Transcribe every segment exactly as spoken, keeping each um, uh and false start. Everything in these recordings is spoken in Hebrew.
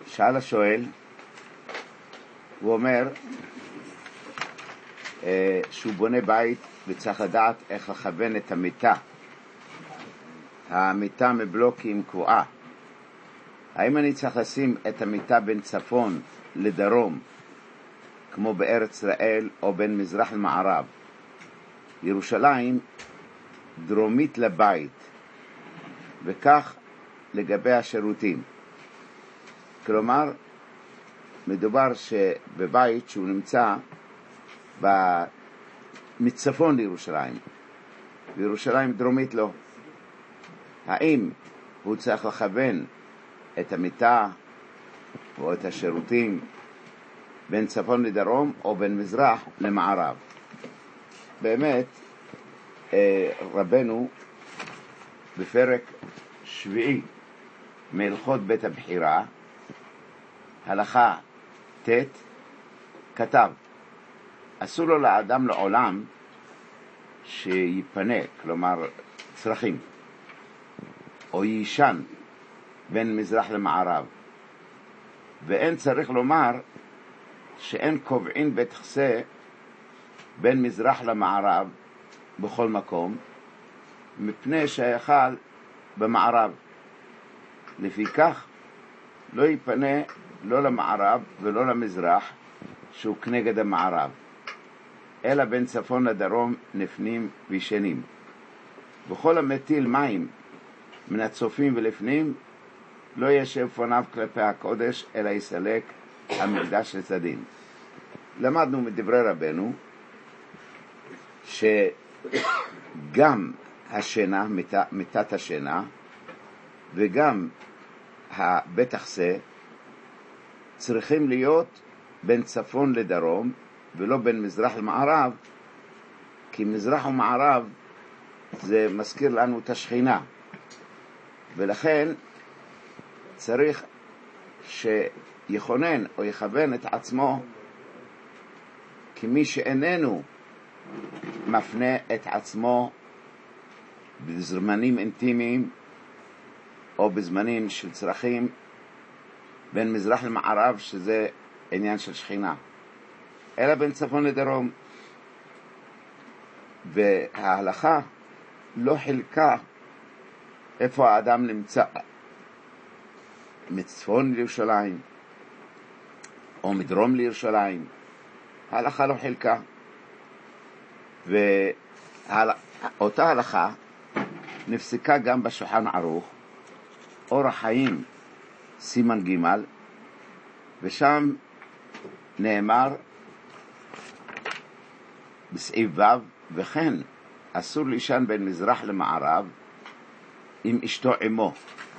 שאל השואל, הוא אומר אה, שהוא בונה בית וצריך לדעת איך לכוון את המיטה. המיטה מבלוקים קבועה. האם אני צריך לשים את המיטה בין צפון לדרום, כמו בארץ ישראל, או בין מזרח למערב? ירושלים דרומית לבית, וכך לגבי השירותים. כלומר, מדובר שבבית שהוא נמצא מצפון לירושלים, וירושלים דרומית לו, האם הוא צריך לכוון את המיטה או את השירותים בין צפון לדרום או בין מזרח למערב? באמת רבנו בפרק שביעי מהלכות בית הבחירה, הלכה ת', כתב, אסור לו לאדם לעולם שיפנה, כלומר צרכים, או יישן בין מזרח למערב. ואין צריך לומר שאין קובעין בית חסה בין מזרח למערב בכל מקום, מפני שהיכל במערב. לפי כך לא ייפנה לא למערב ולא למזרח שהוא כנגד המערב, אלא בין צפון לדרום נפנים וישנים. בכל המטיל מים מן הצופים ולפנים לא ישב פניו כלפי הקודש, אלא יסלק המקדש לצדדים. למדנו מדברי רבנו שגם השינה, מיטת השינה, וגם הבית החסה צריכים להיות בין צפון לדרום ולא בין מזרח למערב, כי מזרח ומערב זה מזכיר לנו את השכינה, ולכן צריך שיכונן או יכוון את עצמו כמי שאיננו מפנה את עצמו בזמנים אינטימיים או בזמנים של צרכים בין מזרח למערב, שזה עניין של שכינה, אלא בין צפון לדרום. וההלכה לא חילקה איפה האדם נמצא, מצפון לירושלים או מדרום לירושלים. ההלכה לא חילקה, ואותה הלכה נפסקה גם בשולחן ערוך, אור החיים סימן ג', ושם נאמר בסעיף ו', וכן אסור לישן בין מזרח למערב עם אשתו עמו,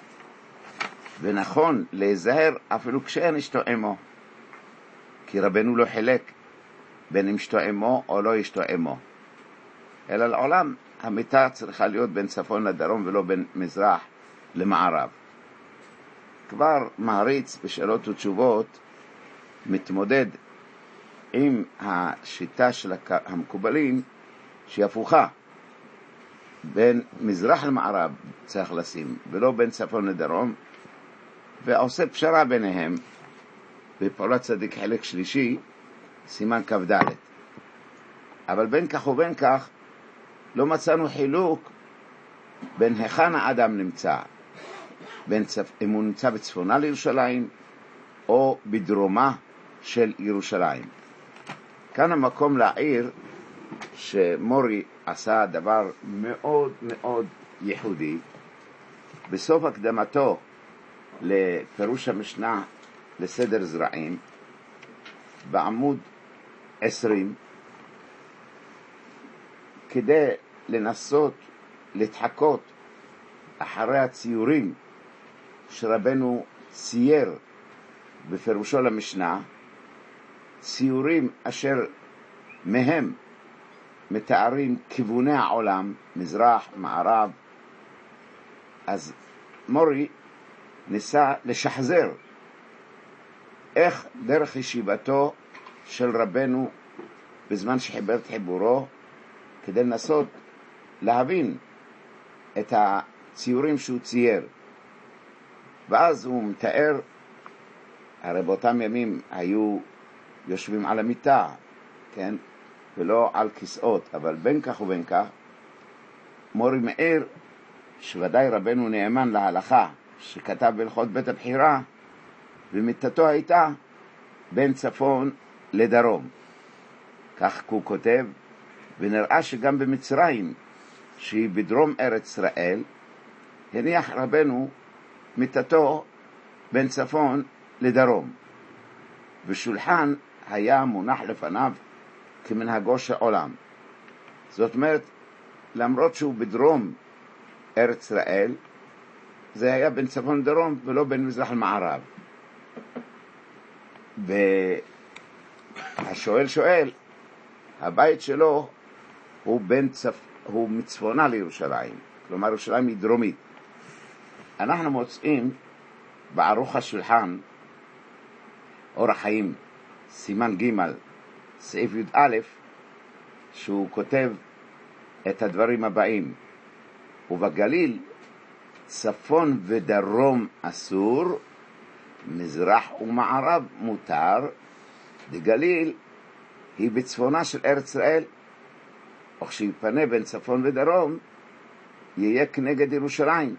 ונכון להיזהר אפילו כשאין אשתו עמו, כי רבנו לא חילק בין אם אשתו עמו או לא אשתו עמו, אלא לעולם המיטה צריכה להיות בין צפון לדרום ולא בין מזרח למערב. כבר מעריץ בשאלות ותשובות מתמודד עם השיטה של המקובלים שהיא הפוכה, בין מזרח למערב צריך לשים ולא בין צפון לדרום, ועושה פשרה ביניהם בפעולת צדיק חלק שלישי סימן כ"ד. אבל בין כך ובין כך לא מצאנו חילוק בין היכן האדם נמצא, בין צפ... אם הוא נמצא בצפונה לירושלים או בדרומה של ירושלים. כאן המקום להעיר שמורי עשה דבר מאוד מאוד ייחודי. בסוף הקדמתו לפירוש המשנה לסדר זרעים, בעמוד עשרים, כדי לנסות להתחקות אחרי הציורים שרבנו צייר בפירושו למשנה, ציורים אשר מהם מתארים כיווני העולם, מזרח, מערב, אז מורי ניסה לשחזר איך דרך ישיבתו של רבנו בזמן שחיבר את חיבורו, כדי לנסות להבין את הציורים שהוא צייר. ואז הוא מתאר הרי באותם ימים היו יושבים על המיטה, כן? ולא על כיסאות, אבל בין כך ובין כך, מורי מאיר, שוודאי רבנו נאמן להלכה, שכתב בהלכות בית הבחירה, ומיטתו הייתה בין צפון לדרום. כך הוא כותב, ונראה שגם במצרים, שהיא בדרום ארץ ישראל, הניח רבנו מיטתו בין צפון לדרום. ושולחן היה מונח לפניו כמנהגו של עולם. זאת אומרת, למרות שהוא בדרום ארץ ישראל, זה היה בין צפון לדרום ולא בין מזרח למערב. והשואל שואל, הבית שלו הוא, בין צפ... הוא מצפונה לירושלים, כלומר ירושלים היא דרומית. אנחנו מוצאים בערוך השולחן אורח חיים, סימן ג' סעיף י"א, שהוא כותב את הדברים הבאים: ובגליל צפון ודרום אסור, מזרח ומערב מותר. בגליל היא בצפונה של ארץ ישראל, וכשיפנה בין צפון ודרום יהיה כנגד ירושלים.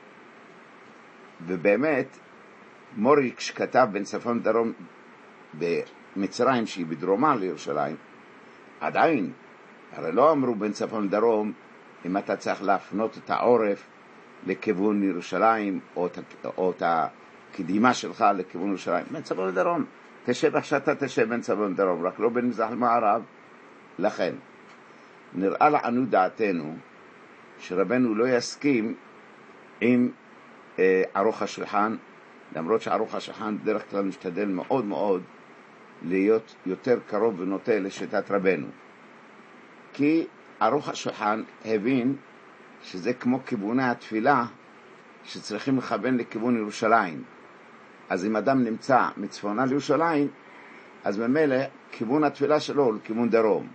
ובאמת מורי כשכתב בין צפון ודרום במצרים שהיא בדרומה לירושלים, עדיין הרי לא אמרו בין צפון ודרום אם אתה צריך להפנות את העורף לכיוון ירושלים או, או את הקדימה שלך לכיוון ירושלים. בין צפון ודרום תשב איך שאתה תשב בין צפון ודרום, רק לא בין מזרח למערב. לכן נראה לענו דעתנו שרבנו לא יסכים עם אה, ערוך השולחן, למרות שערוך השולחן בדרך כלל משתדל מאוד מאוד להיות יותר קרוב ונוטה לשיטת רבנו, כי ערוך השולחן הבין שזה כמו כיווני התפילה שצריכים לכוון לכיוון ירושלים. אז אם אדם נמצא מצפונה לירושלים, אז ממילא כיוון התפילה שלו הוא לכיוון דרום,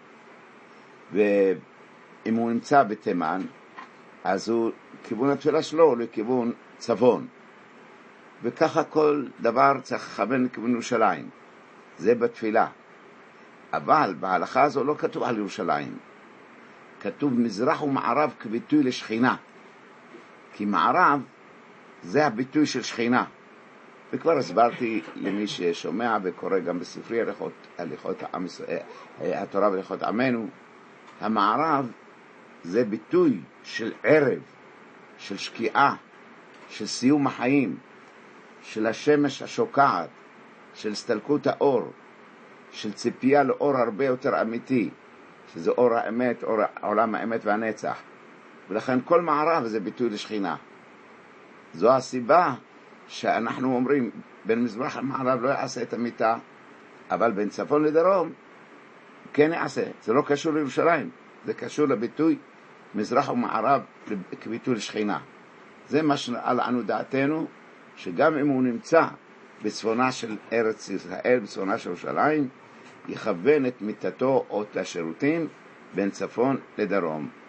ואם הוא נמצא בתימן, אז הוא, כיוון התפילה שלו הוא לכיוון צפון. וככה כל דבר צריך לכוון לכיוון ירושלים, זה בתפילה. אבל בהלכה הזו לא כתוב על ירושלים, כתוב מזרח ומערב כביטוי לשכינה, כי מערב זה הביטוי של שכינה. וכבר הסברתי למי ששומע וקורא גם בספרי הליכות, הליכות התורה והליכות עמנו, המערב זה ביטוי של ערב, של שקיעה, של סיום החיים, של השמש השוקעת, של הסתלקות האור, של ציפייה לאור הרבה יותר אמיתי, שזה אור האמת, אור עולם האמת והנצח. ולכן כל מערב זה ביטוי לשכינה. זו הסיבה שאנחנו אומרים בין מזרח למערב לא יעשה את המיטה, אבל בין צפון לדרום כן יעשה. זה לא קשור לירושלים, זה קשור לביטוי מזרח ומערב כביטוי לשכינה. זה מה שנראה לנו דעתנו, שגם אם הוא נמצא בצפונה של ארץ ישראל, בצפונה של ירושלים, יכוון את מיטתו או את השירותים בין צפון לדרום.